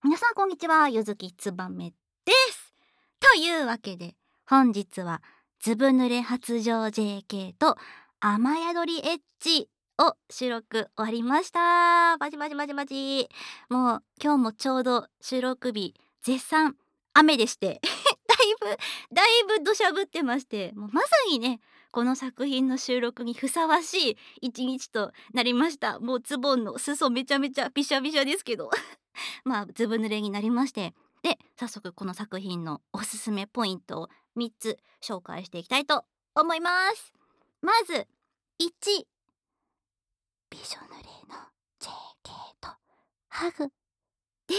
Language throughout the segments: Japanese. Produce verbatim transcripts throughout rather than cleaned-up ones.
皆さんこんにちは、ゆずきつばめです。というわけで本日はずぶ濡れ発情 ジェーケー と雨宿りエッジを収録終わりました。バチバチバチバチ。もう今日もちょうど収録日絶賛雨でしてだいぶだいぶ土砂降ってまして、もうまさにねこの作品の収録にふさわしい一日となりました。もうズボンの裾めちゃめちゃビシャビシャですけどまあずぶ濡れになりまして、で早速この作品のおすすめポイントをみっつ紹介していきたいと思います。まずいち、びしょ濡れの ジェーケー とハグです。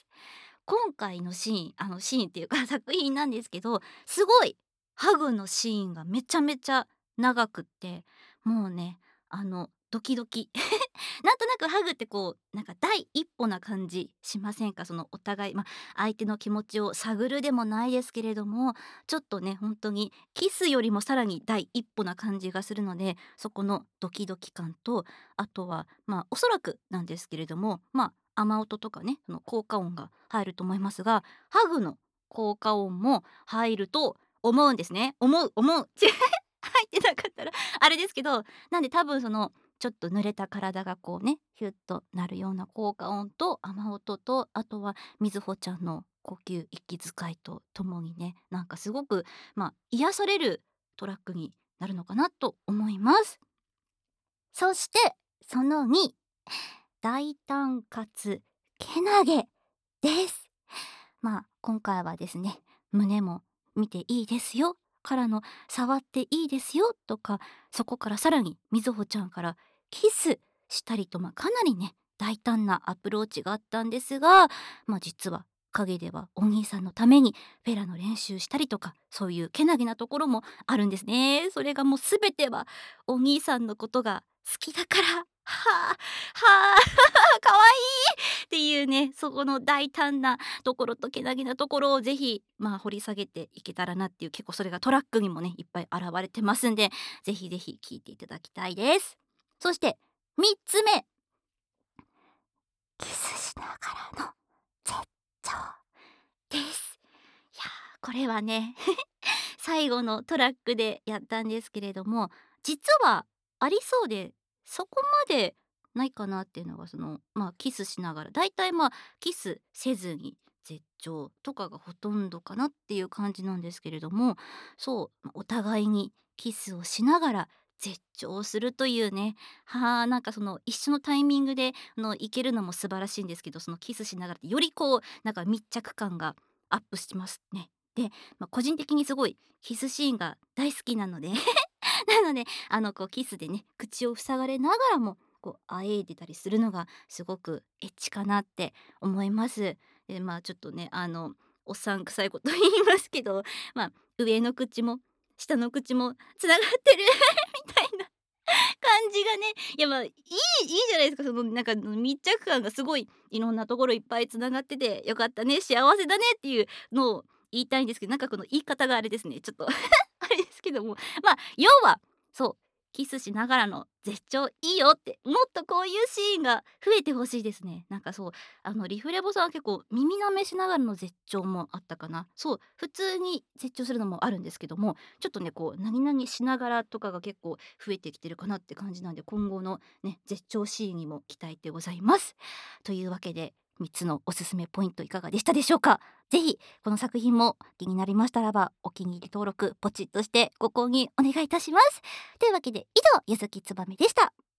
今回のシーンあのシーンっていうか作品なんですけど、すごいハグのシーンがめちゃめちゃ長くって、もうねあのドキドキなんとなくハグってこうなんか第一歩な感じしませんか？そのお互い、ま、相手の気持ちを探るでもないですけれども、ちょっとね本当にキスよりもさらに第一歩な感じがするので、そこのドキドキ感と、あとはまあおそらくなんですけれども、まあ雨音とかねその効果音が入ると思いますが、ハグの効果音も入ると思うんですね。思う思う入ってなかったらあれですけど、なんで多分そのちょっと濡れた体がこうねヒュッとなるような効果音と雨音と、あとはみずほちゃんの呼吸息遣いとともにね、なんかすごくまあ癒されるトラックになるのかなと思います。そしてそのに、大胆かつけなげです。まあ今回はですね、胸も見ていいですよからの触っていいですよとか、そこからさらにみずほちゃんからキスしたりと、まあかなりね大胆なアプローチがあったんですが、まあ実は陰ではお兄さんのためにフェラの練習したりとか、そういうけなげなところもあるんですね。それがもう全てはお兄さんのことが好きだから、はあはあかわいいっていうね、そこの大胆なところとけなげなところをぜひまあ掘り下げていけたらなっていう、結構それがトラックにもねいっぱい現れてますんで、ぜひぜひ聞いていただきたいです。そしてみっつめ、キスしながらの絶頂です。いやーこれはね最後のトラックでやったんですけれども、実はありそうでそこまでないかなっていうのが、そのまあキスしながらだいたいまあキスせずに絶頂とかがほとんどかなっていう感じなんですけれども、そうお互いにキスをしながら絶頂するというね、はあ、なんかその一緒のタイミングであのいけるのも素晴らしいんですけど、そのキスしながらってよりこうなんか密着感がアップしますね。で、まあ、個人的にすごいキスシーンが大好きなのでなのであのこうキスでね口を塞がれながらもこうあえいでたりするのがすごくエッチかなって思います。でまあちょっとねあのおっさん臭いこと言いますけど、まあ上の口も下の口もつながってるみたいな感じがね、いやまあいいいいじゃないですか。そのなんか密着感がすごいいろんなところいっぱいつながっててよかったね幸せだねっていうのを言いたいんですけど、なんかこの言い方があれですねちょっとあれですけども、まあ要はそうキスしながらの絶頂いいよって、もっとこういうシーンが増えてほしいですね。なんかそうあのリフレボさんは結構耳舐めしながらの絶頂もあったかな。そう普通に絶頂するのもあるんですけども、ちょっとねこう何々しながらとかが結構増えてきてるかなって感じなんで、今後のね絶頂シーンにも期待でございます。というわけでみっつのおすすめポイントいかがでしたでしょうか？ぜひこの作品も気になりましたらばお気に入り登録ポチッとしてご購入お願いいたします。というわけで以上ゆずきつばめでした。